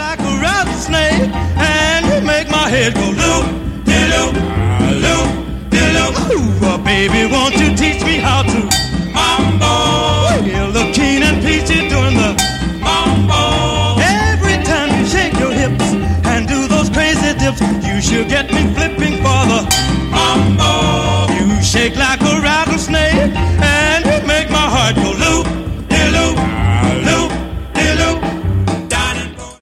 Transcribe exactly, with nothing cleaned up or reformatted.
like a rattlesnake, and you make my head go loop, de-loop, loop, de-loop. Ooh, uh, baby, won't you teach me how to mambo? You look keen and peachy doing the mambo. Every time you shake your hips and do those crazy dips, you sure get me flipping for the mambo. You shake like a rattlesnake.